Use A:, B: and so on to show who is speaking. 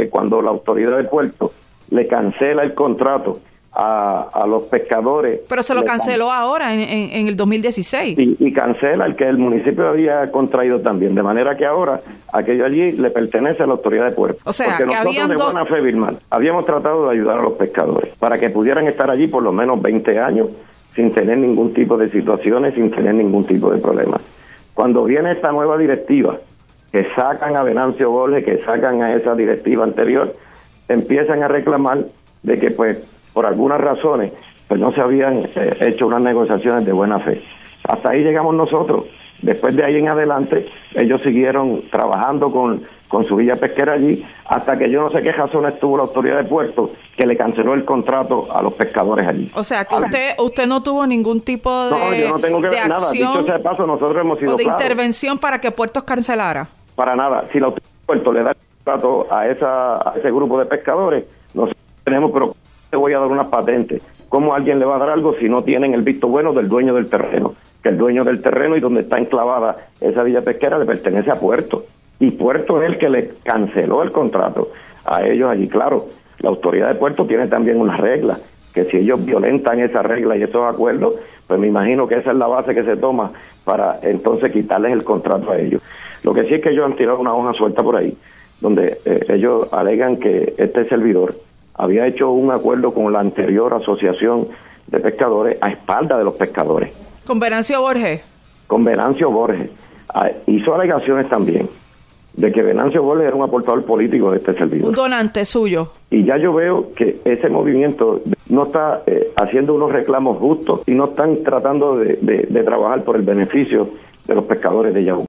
A: que cuando la autoridad del puerto le cancela el contrato a los pescadores.
B: Pero se lo canceló ahora, en el 2016.
A: Y cancela el que el municipio había contraído también, de manera que ahora aquello allí le pertenece a la autoridad de puerto.
B: O sea,
A: porque
B: que
A: nosotros de buena fe, Vilmar, habíamos tratado de ayudar a los pescadores para que pudieran estar allí por lo menos 20 años sin tener ningún tipo de situaciones, sin tener ningún tipo de problemas. Cuando viene esta nueva directiva, que sacan a Venancio Borges, que sacan a esa directiva anterior, empiezan a reclamar de que pues por algunas razones pues no se habían hecho unas negociaciones de buena fe. Hasta ahí llegamos nosotros. Después de ahí en adelante ellos siguieron trabajando con su villa pesquera allí, hasta que yo no sé qué razón estuvo la autoridad de puerto que le canceló el contrato a los pescadores allí.
B: O sea, que usted no tuvo ningún tipo de
A: No, yo no tengo que ver nada. Dicho sea de paso, nosotros hemos sido
B: o de
A: claros.
B: intervención para que Puertos cancelara.
A: Para nada. Si la autoridad de puerto le da el contrato a ese grupo de pescadores, nosotros tenemos, pero te voy a dar unas patentes. ¿Cómo alguien le va a dar algo si no tienen el visto bueno del dueño del terreno? Que el dueño del terreno y donde está enclavada esa villa pesquera le pertenece a Puerto. Y Puerto es el que le canceló el contrato a ellos allí. Claro, la autoridad de Puerto tiene también unas reglas, que si ellos violentan esas reglas y esos acuerdos, pues me imagino que esa es la base que se toma para entonces quitarles el contrato a ellos. Lo que sí es que ellos han tirado una hoja suelta por ahí, donde ellos alegan que este servidor había hecho un acuerdo con la anterior asociación de pescadores a espaldas de los pescadores.
B: ¿Con Venancio Borges?
A: Con Venancio Borges. Hizo alegaciones también de que Venancio Borges era un aportador político de este servidor.
B: Un donante suyo.
A: Y ya yo veo que ese movimiento no está haciendo unos reclamos justos y no están tratando de trabajar por el beneficio de los pescadores de Yauco.